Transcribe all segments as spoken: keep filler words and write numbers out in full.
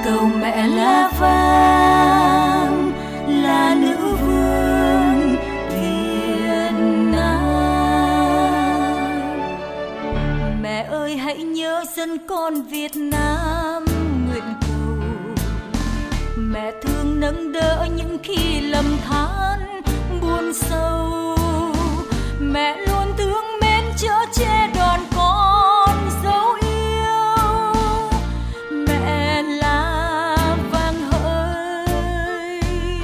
cầu mẹ lá vàng là nữ vương Việt Nam. Mẹ ơi hãy nhớ dân con Việt Nam nguyện cầu. Mẹ thương nâng đỡ những khi lầm than buồn sâu. Mẹ luôn thương mến chở che đón con dấu yêu. Mẹ là vàng hỡi.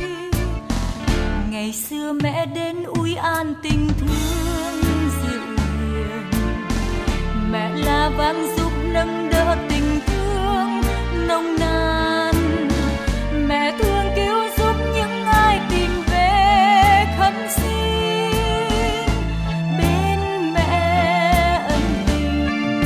Ngày xưa mẹ đến ủi an tình thương dịu hiền. Mẹ là vàng giúp nâng đỡ tình thương nồng nàn. Mẹ thương cứu giúp những ai tìm về khấn xin bên mẹ ân tình.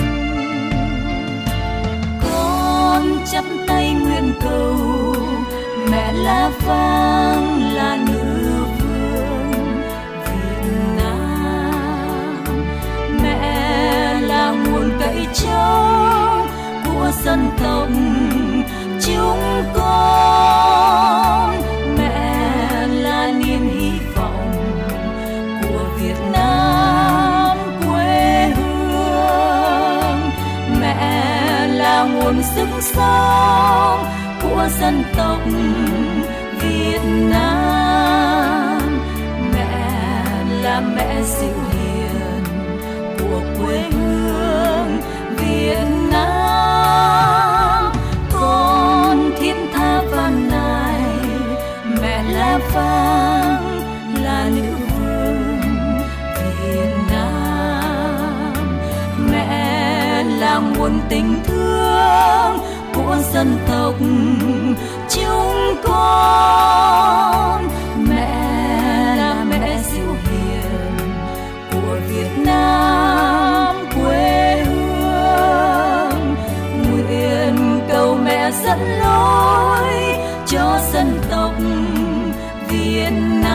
Con chắp tay nguyện cầu mẹ lá vàng là nữ vương Việt Nam. Mẹ là nguồn cậy trâu của dân tộc chúng con. Mẹ là niềm hy vọng của Việt Nam quê hương. Mẹ là nguồn sức sống của dân tộc Việt Nam. Mẹ là mẹ dịu hiền của quê hương Việt Nam. Con thiết tha van nài mẹ lá vàng là nữ vương Việt Nam. Mẹ là nguồn tình thương của dân tộc chúng con. Mẹ là mẹ dịu hiền của Việt Nam quê hương. Nguyện cầu mẹ dẫn lối cho dân tộc Việt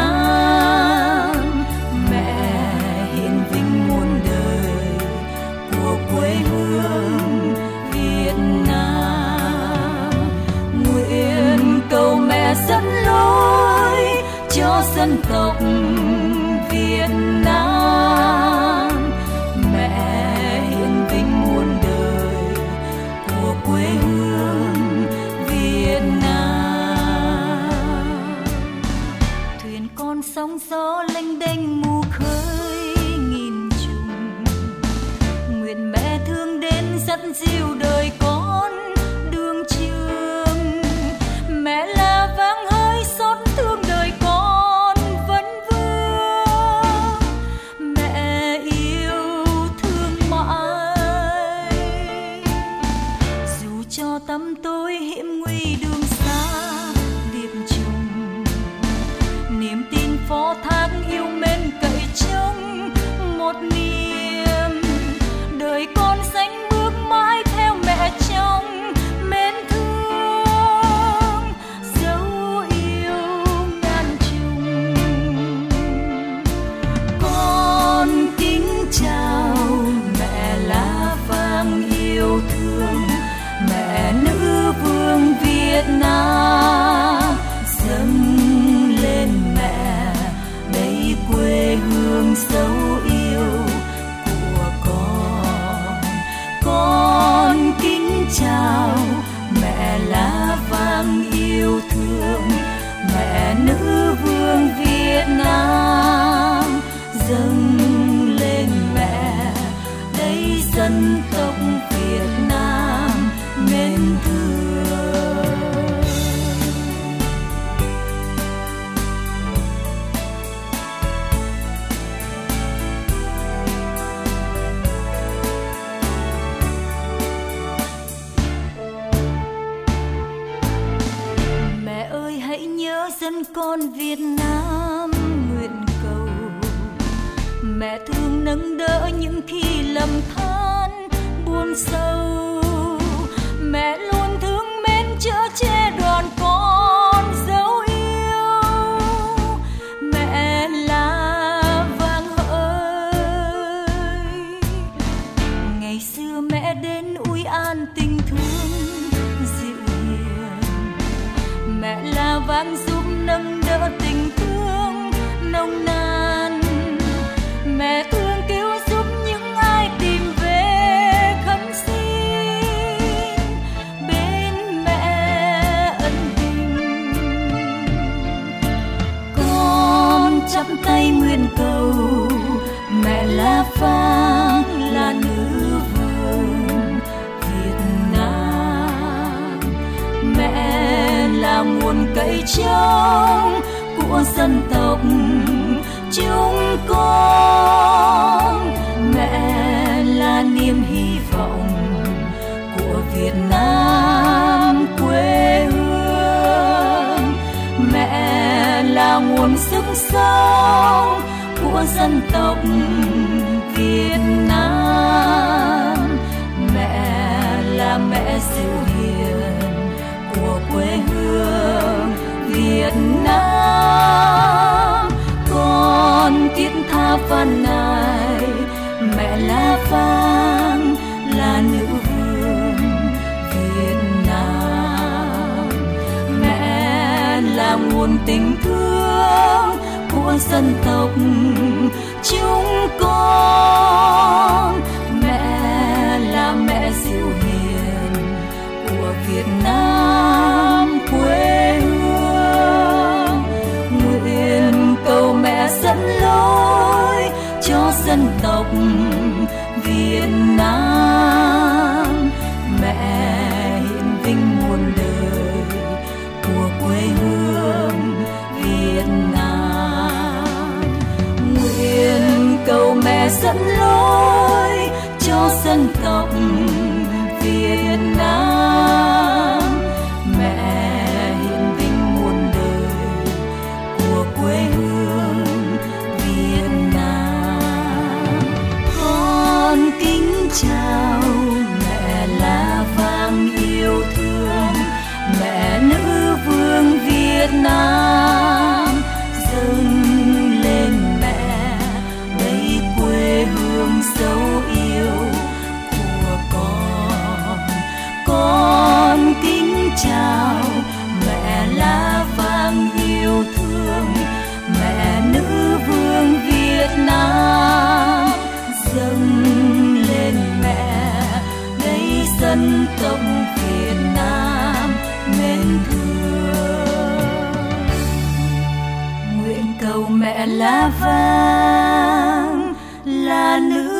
Nam. Mẹ hiển vinh muôn đời của quê hương Việt Nam. Nguyện cầu mẹ dẫn lối cho dân tộc Việt Nam. Mẹ hiển vinh muôn đời của quê hương Việt Nam. Thuyền con sóng gió lênh đênh mù khơi nghìn trùng. Nguyện mẹ thương đến dẫn dìu đời con đường trường. Mẹ là vang hơi xót thương đời con vẫn vương. Mẹ yêu thương mãi dù cho tăm tối hiểm nguy đường xa điệp trùng. Niềm tin phó thác yêu mến cậy trông một niềm. Đời con sánh bước mãi theo mẹ trong mến thương dấu yêu ngàn trùng. Con kính chào mẹ lá vàng yêu thương. Mẹ nữ vương Việt Nam dâng lên mẹ đây quê hương dấu yêu của con. Con kính chào mẹ lá vàng yêu thương. Mẹ nữ vương Việt Nam dâng lên mẹ đây dân tộc Việt Nam mến thương. Mẹ ơi hãy nhớ dân con Việt Nam nguyện cầu. Mẹ thương nâng đỡ những khi lầm than buồn sâu. Mẹ luôn thương mến chở che đoàn con dấu yêu. Mẹ là vang hỡi. Ngày xưa mẹ đến ủi an tình thương dịu hiền. vang giúp nâng đỡ tình thương nồng nàn. Mẹ thương cứu giúp những ai tìm về khấn xin, bên mẹ ân tình. Con chắp tay nguyện cầu mẹ La Vang là nữ vương Việt Nam. Mẹ là nguồn cậy trông của dân tộc chúng con. Mẹ là niềm hy vọng của Việt Nam quê hương. Mẹ là nguồn sức sống của dân tộc Việt Nam. Mẹ là mẹ dịu hiền của quê hương Việt Nam. Con thiết tha van nài mẹ La Vang là nữ vương Việt Nam. Mẹ là nguồn tình thương của dân tộc chúng con. Mẹ là mẹ dịu hiền của Việt Nam quê hương. Nguyện cầu mẹ dẫn lối cho dân tộc Việt Nam. Mẹ hiển vinh muôn đời của quê hương Việt Nam. Nguyện cầu mẹ dẫn lối cho dân tộc Việt Nam. Mẹ hiển vinh muôn đời của quê hương Việt Nam. Con kính chào mẹ La Vang yêu thương, mẹ nữ vương Việt Nam. Dâng lên mẹ đây quê hương dấu yêu của con. Con kính chào mẹ La Vang yêu thương, mẹ nữ vương Việt Nam. Dâng lên mẹ đây dân tộc Việt Nam mến thương. Nguyện cầu mẹ La Vang là nữ